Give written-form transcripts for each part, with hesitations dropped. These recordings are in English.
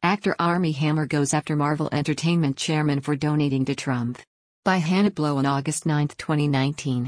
Actor Armie Hammer goes after Marvel Entertainment chairman for donating to Trump. By Hannah Blow on August 9, 2019.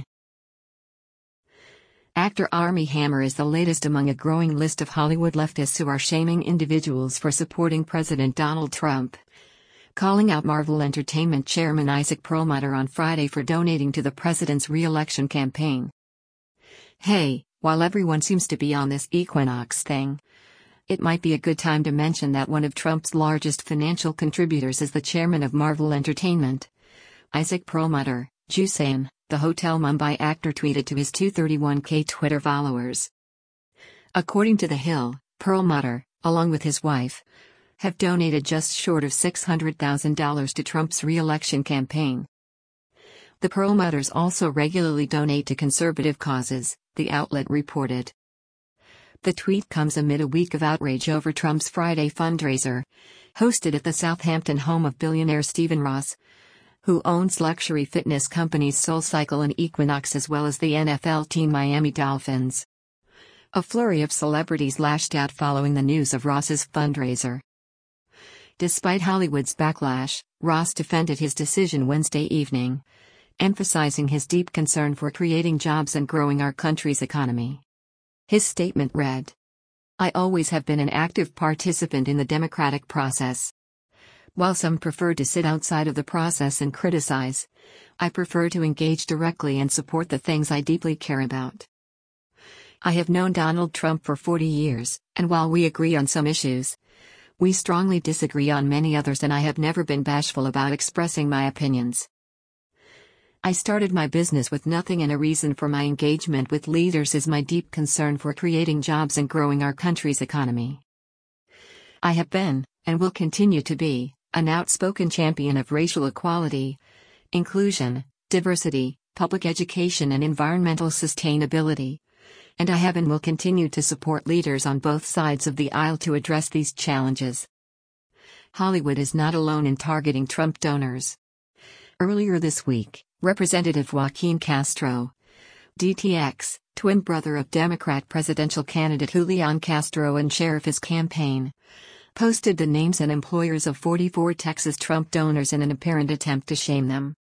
Actor Armie Hammer is the latest among a growing list of Hollywood leftists who are shaming individuals for supporting President Donald Trump, calling out Marvel Entertainment chairman Isaac Perlmutter on Friday for donating to the president's re-election campaign. Hey, while everyone seems to be on this equinox thing, it might be a good time to mention that one of Trump's largest financial contributors is the chairman of Marvel Entertainment. Isaac Perlmutter, Jusain, the Hotel Mumbai actor, tweeted to his 231K Twitter followers. According to The Hill, Perlmutter, along with his wife, have donated just short of $600,000 to Trump's re-election campaign. The Perlmutters also regularly donate to conservative causes, the outlet reported. The tweet comes amid a week of outrage over Trump's Friday fundraiser, hosted at the Southampton home of billionaire Stephen Ross, who owns luxury fitness companies SoulCycle and Equinox as well as the NFL team Miami Dolphins. A flurry of celebrities lashed out following the news of Ross's fundraiser. Despite Hollywood's backlash, Ross defended his decision Wednesday evening, emphasizing his deep concern for creating jobs and growing our country's economy. His statement read, "I always have been an active participant in the democratic process. While some prefer to sit outside of the process and criticize, I prefer to engage directly and support the things I deeply care about. I have known Donald Trump for 40 years, and while we agree on some issues, we strongly disagree on many others, and I have never been bashful about expressing my opinions. I started my business with nothing, and a reason for my engagement with leaders is my deep concern for creating jobs and growing our country's economy. I have been, and will continue to be, an outspoken champion of racial equality, inclusion, diversity, public education and environmental sustainability, and I have and will continue to support leaders on both sides of the aisle to address these challenges." Hollywood is not alone in targeting Trump donors. Earlier this week, Representative Joaquin Castro, DTX, twin brother of Democrat presidential candidate Julian Castro and chair of his campaign, posted the names and employers of 44 Texas Trump donors in an apparent attempt to shame them.